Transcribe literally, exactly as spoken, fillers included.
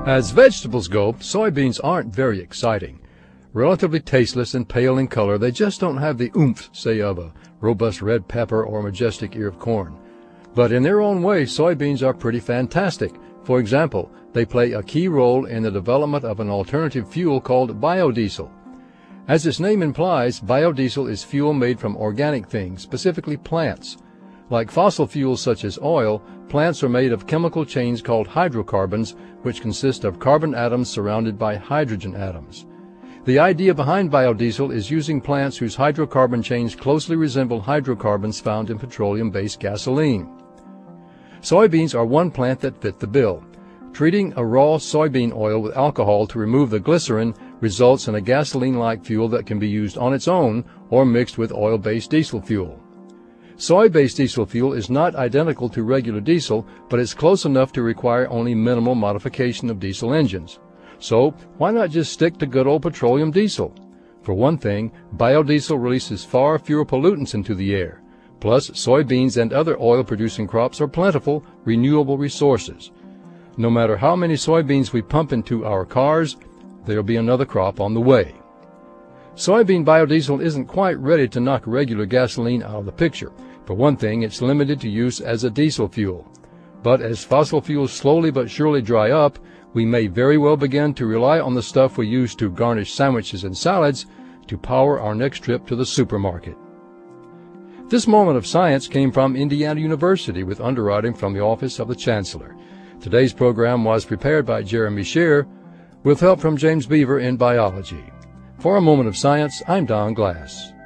As vegetables go, soybeans aren't very exciting. Relatively tasteless and pale in color, they just don't have the oomph, say, of a robust red pepper or majestic ear of corn. But in their own way, soybeans are pretty fantastic. For example, they play a key role in the development of an alternative fuel called biodiesel. As its name implies, biodiesel is fuel made from organic things, specifically plants. Like fossil fuels such as oil, plants are made of chemical chains called hydrocarbons, which consist of carbon atoms surrounded by hydrogen atoms. The idea behind biodiesel is using plants whose hydrocarbon chains closely resemble hydrocarbons found in petroleum-based gasoline. Soybeans are one plant that fit the bill. Treating a raw soybean oil with alcohol to remove the glycerin results in a gasoline-like fuel that can be used on its own or mixed with oil-based diesel fuel. Soy-based diesel fuel is not identical to regular diesel, but it's close enough to require only minimal modification of diesel engines. So, why not just stick to good old petroleum diesel? For one thing, biodiesel releases far fewer pollutants into the air. Plus, soybeans and other oil-producing crops are plentiful, renewable resources. No matter how many soybeans we pump into our cars, there'll be another crop on the way. Soybean biodiesel isn't quite ready to knock regular gasoline out of the picture. For one thing, it's limited to use as a diesel fuel. But as fossil fuels slowly but surely dry up, we may very well begin to rely on the stuff we use to garnish sandwiches and salads to power our next trip to the supermarket. This moment of science came from Indiana University with underwriting from the Office of the Chancellor. Today's program was prepared by Jeremy Shear with help from James Beaver in biology. For a moment of science, I'm Don Glass.